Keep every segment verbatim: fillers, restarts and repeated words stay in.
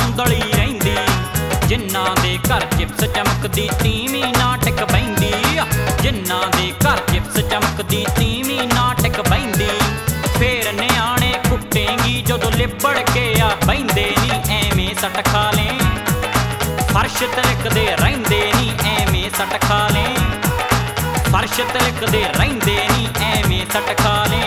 ਧੁੰਦਲੀ ਰਹਿੰਦੀ। ਜਿਨ੍ਹਾਂ ਦੇ ਘਰ ਚਿਪਸ ਚਮਕਦੀ ਤੀਵੀਂ ਨਾ ਟਿਕ ਬਹਿੰਦੀ। ਜਿਨ੍ਹਾਂ ਦੇ ਘਰ ਚਿਪਸ ਚਮਕਦੀ ਤੀਵੀਂ ਨਾ ਟਿਕ ਬਹਿੰਦੀ। ਫੇਰ ਨਿਆਣੇ ਕੁੱਟੇਂਗੀ ਜਦੋਂ ਲਿਬੜ ਕੇ ਆ ਬਹਿੰਦੇ ਨੀ ਐਵੇਂ ਸੱਟ ਖਾ ਲੇ। ਫਰਸ਼ ਤਿਲਕਦੇ ਰਹਿੰਦੇ ਨੀ ਐਵੇਂ ਸੱਟ ਖਾ ਲੇ। ਫਰਸ਼ ਤਿਲਕਦੇ ਰਹਿੰਦੇ ਨੀ ਐਵੇਂ ਸੱਟ ਖਾ ਲੇ।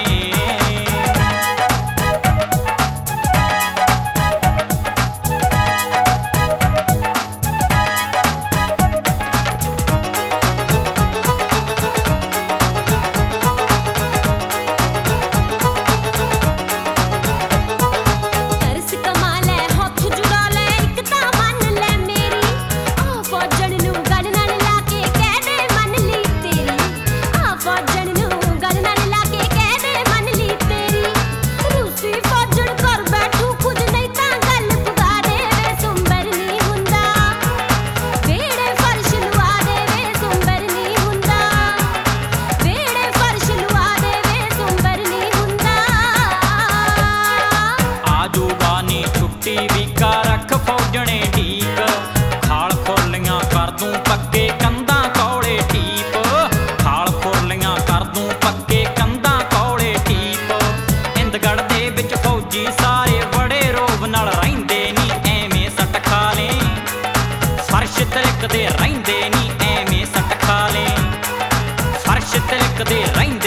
ਵੀਕਾ ਰੱਖ ਫੌਜਣੇ ਢੀਕ। ਖਾਲ ਖੁਰਲੀਆਂ ਕਰ ਦੂੰ ਪੱਕੇ ਕੰਧਾਂ ਕੌਲੇ ਟੀਪ। ਖਾਲ ਖੁਰਲੀਆਂ ਕਰ ਦੂੰ ਪੱਕੇ ਕੰਧਾਂ ਕੌਲੇ ਟੀਪ। ਇੰਦਗੜ੍ਹ ਦੇ ਵਿੱਚ ਫੌਜੀ ਸਾਰੇ ਬੜੇ ਰੋਬ ਨਾਲ ਰਹਿੰਦੇ ਨੀ ਐਵੇਂ ਸੱਟ ਖਾ ਲੇ। ਫਰਸ਼ ਤਿਲਕਦੇ ਰਹਿੰਦੇ ਨੀ ਐਵੇਂ ਸੱਟ ਖਾ ਲੇ। ਫਰਸ਼ ਤਿਲਕਦੇ ਰਹਿੰਦੇ